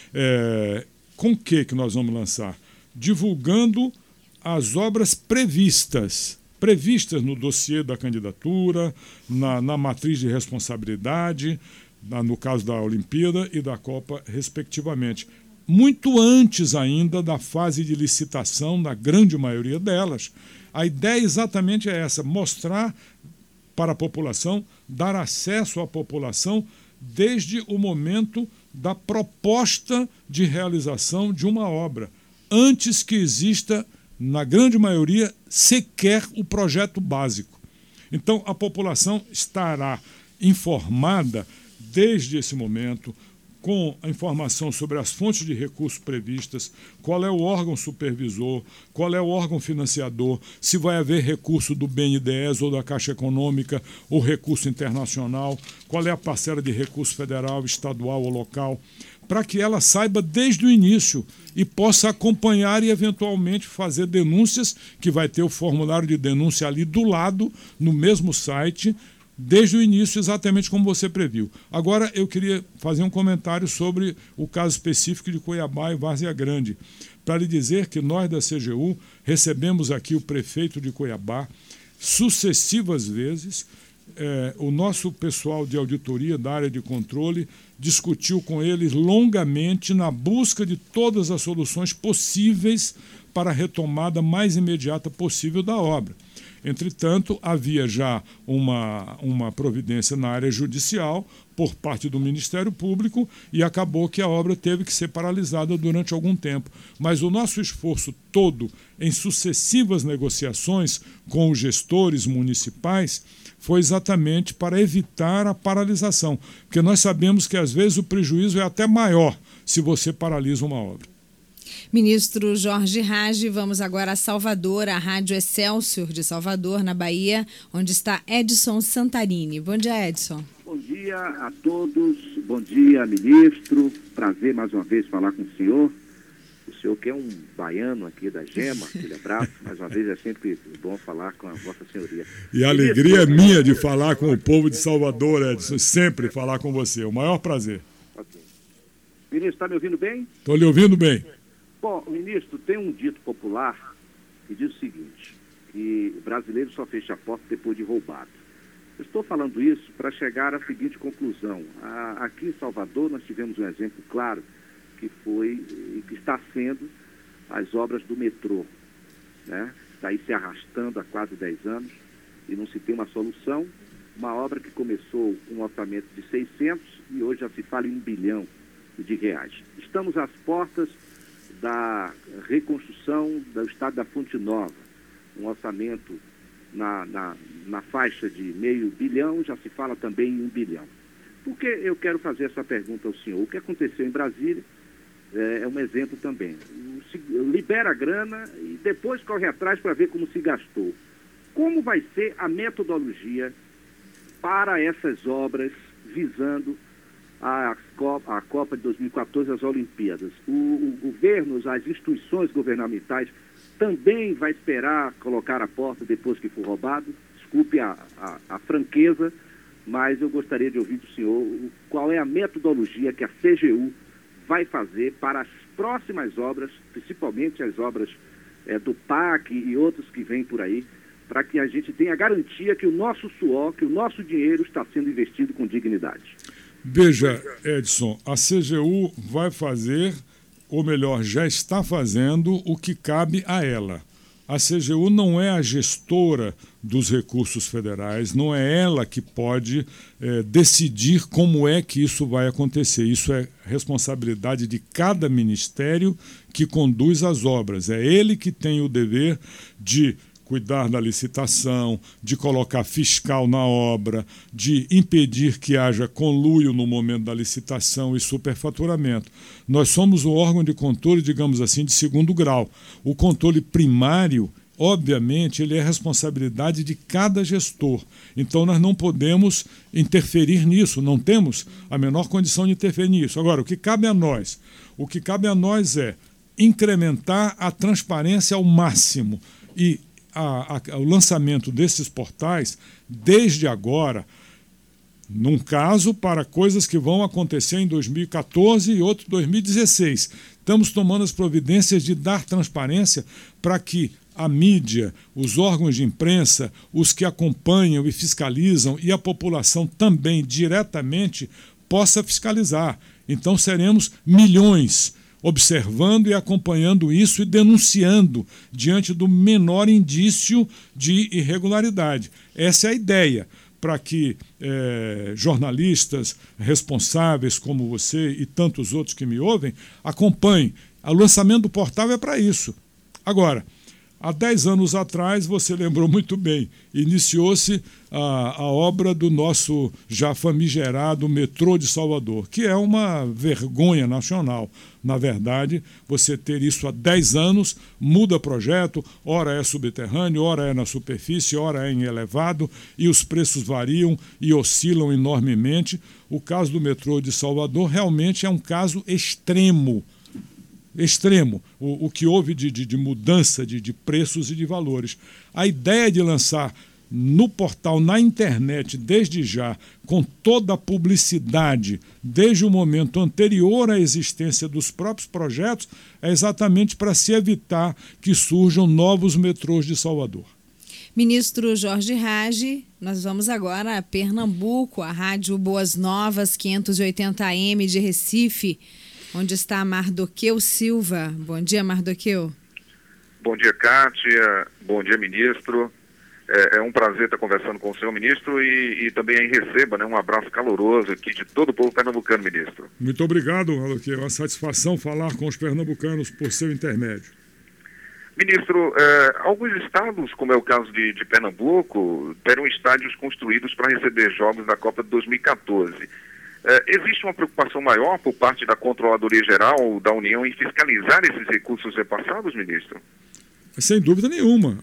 Com o que nós vamos lançar? Divulgando as obras previstas no dossiê da candidatura, na matriz de responsabilidade, no caso da Olimpíada e da Copa, respectivamente. Muito antes ainda da fase de licitação, na grande maioria delas. A ideia exatamente é essa, mostrar para a população, dar acesso à população desde o momento da proposta de realização de uma obra, antes que exista, na grande maioria, sequer o projeto básico. Então, a população estará informada desde esse momento, com a informação sobre as fontes de recursos previstas, qual é o órgão supervisor, qual é o órgão financiador, se vai haver recurso do BNDES ou da Caixa Econômica ou recurso internacional, qual é a parcela de recurso federal, estadual ou local, para que ela saiba desde o início e possa acompanhar e eventualmente fazer denúncias, que vai ter o formulário de denúncia ali do lado, no mesmo site, desde o início, exatamente como você previu. Agora, eu queria fazer um comentário sobre o caso específico de Cuiabá e Várzea Grande, para lhe dizer que nós da CGU recebemos aqui o prefeito de Cuiabá sucessivas vezes. O nosso pessoal de auditoria da área de controle discutiu com eles longamente na busca de todas as soluções possíveis para a retomada mais imediata possível da obra. Entretanto, havia já uma providência na área judicial por parte do Ministério Público e acabou que a obra teve que ser paralisada durante algum tempo. Mas o nosso esforço todo em sucessivas negociações com os gestores municipais foi exatamente para evitar a paralisação, porque nós sabemos que às vezes o prejuízo é até maior se você paralisa uma obra. Ministro Jorge Hage, vamos agora a Salvador, a Rádio Excelsior de Salvador, na Bahia, onde está Edson Santarini. Bom dia, Edson. Bom dia a todos, bom dia, ministro. Prazer mais uma vez falar com o senhor. O senhor que é um baiano aqui da Gema, aquele abraço. Mais uma vez é sempre bom falar com a vossa senhoria. E a alegria é minha de falar com o povo de Salvador, Edson, sempre falar com você. O maior prazer. Okay. Ministro, está me ouvindo bem? Estou lhe ouvindo bem. Bom, ministro, tem um dito popular que diz o seguinte, que o brasileiro só fecha a porta depois de roubado. Eu estou falando isso para chegar à seguinte conclusão. Aqui em Salvador nós tivemos um exemplo claro que foi e que está sendo as obras do metrô, né? Está aí se arrastando há quase 10 anos e não se tem uma solução. Uma obra que começou com um orçamento de 600 e hoje já se fala em R$1 bilhão de reais. Estamos às portas da reconstrução do estado da Fonte Nova, um orçamento na faixa de R$500 milhão, já se fala também em R$1 bilhão. Por que eu quero fazer essa pergunta ao senhor? O que aconteceu em Brasília é um exemplo também. Libera a grana e depois corre atrás para ver como se gastou. Como vai ser a metodologia para essas obras visando a Copa de 2014, as Olimpíadas? O governo, as instituições governamentais também vai esperar colocar a porta depois que for roubado? Desculpe a franqueza, mas eu gostaria de ouvir do senhor qual é a metodologia que a CGU vai fazer para as próximas obras, principalmente as obras do PAC e outros que vêm por aí, para que a gente tenha garantia que o nosso suor, que o nosso dinheiro está sendo investido com dignidade. Veja, Edson, a CGU vai fazer, ou melhor, já está fazendo o que cabe a ela. A CGU não é a gestora dos recursos federais, não é ela que pode decidir como é que isso vai acontecer. Isso é responsabilidade de cada ministério que conduz as obras. É ele que tem o dever de cuidar da licitação, de colocar fiscal na obra, de impedir que haja conluio no momento da licitação e superfaturamento. Nós somos o órgão de controle, digamos assim, de segundo grau. O controle primário obviamente, ele é responsabilidade de cada gestor. Então, nós não podemos interferir nisso, não temos a menor condição de interferir nisso. Agora, o que cabe a nós? O que cabe a nós é incrementar a transparência ao máximo. E o lançamento desses portais, desde agora, num caso para coisas que vão acontecer em 2014 e outro em 2016. Estamos tomando as providências de dar transparência para que a mídia, os órgãos de imprensa, os que acompanham e fiscalizam e a população também diretamente possa fiscalizar. Então seremos milhões observando e acompanhando isso e denunciando diante do menor indício de irregularidade. Essa é a ideia, para que jornalistas responsáveis como você e tantos outros que me ouvem acompanhem. O lançamento do portal é para isso. Agora, há 10 anos atrás, você lembrou muito bem, iniciou-se a obra do nosso já famigerado metrô de Salvador, que é uma vergonha nacional. Na verdade, você ter isso há 10 anos, muda projeto, ora é subterrâneo, ora é na superfície, ora é em elevado, e os preços variam e oscilam enormemente. O caso do metrô de Salvador realmente é um caso extremo. O que houve de mudança de preços e de valores. A ideia de lançar no portal, na internet, desde já, com toda a publicidade, desde o momento anterior à existência dos próprios projetos, é exatamente para se evitar que surjam novos metrôs de Salvador. Ministro Jorge Hage, nós vamos agora a Pernambuco, a Rádio Boas Novas, 580 AM de Recife, onde está Mardoqueu Silva. Bom dia, Mardoqueu. Bom dia, Kátia. Bom dia, ministro. É um prazer estar conversando com o senhor, ministro, e também aí receba, né, um abraço caloroso aqui de todo o povo pernambucano, ministro. Muito obrigado, Mardoqueu. É uma satisfação falar com os pernambucanos por seu intermédio. Ministro, alguns estados, como é o caso de Pernambuco, terão estádios construídos para receber jogos da Copa de 2014. Existe uma preocupação maior por parte da Controladoria Geral da União em fiscalizar esses recursos repassados, ministro? Sem dúvida nenhuma.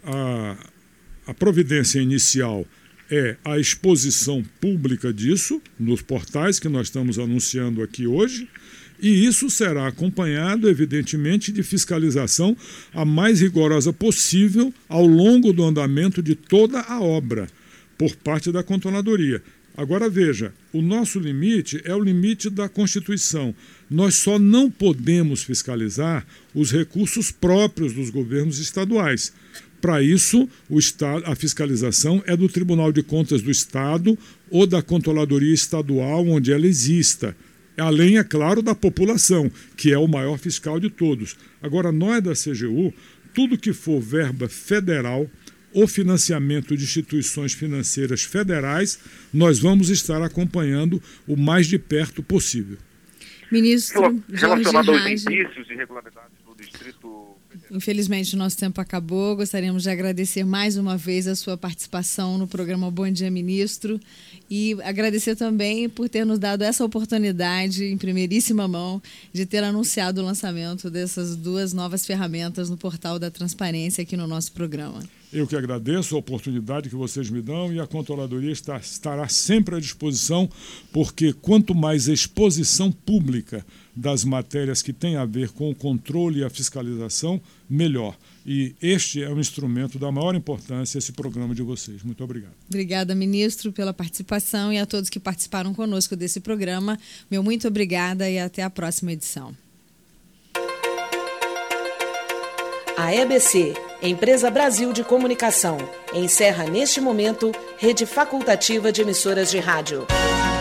A providência inicial é a exposição pública disso, nos portais que nós estamos anunciando aqui hoje, e isso será acompanhado, evidentemente, de fiscalização a mais rigorosa possível ao longo do andamento de toda a obra, por parte da Controladoria. Agora veja, o nosso limite é o limite da Constituição. Nós só não podemos fiscalizar os recursos próprios dos governos estaduais. Para isso, a fiscalização é do Tribunal de Contas do Estado ou da Controladoria Estadual, onde ela exista. Além, é claro, da população, que é o maior fiscal de todos. Agora, nós da CGU, tudo que for verba federal ou financiamento de instituições financeiras federais, nós vamos estar acompanhando o mais de perto possível. Ministro relacionado aos Jorge Hage, indícios e irregularidades do Distrito... Infelizmente, o nosso tempo acabou. Gostaríamos de agradecer mais uma vez a sua participação no programa Bom Dia, Ministro, e agradecer também por ter nos dado essa oportunidade, em primeiríssima mão, de ter anunciado o lançamento dessas 2 novas ferramentas no portal da transparência aqui no nosso programa. Eu que agradeço a oportunidade que vocês me dão, e a Controladoria estará sempre à disposição, porque quanto mais exposição pública das matérias que têm a ver com o controle e a fiscalização, melhor. E este é um instrumento da maior importância, esse programa de vocês. Muito obrigado. Obrigada, ministro, pela participação, e a todos que participaram conosco desse programa. Meu muito obrigada e até a próxima edição. A EBC, Empresa Brasil de Comunicação, encerra neste momento rede facultativa de emissoras de rádio.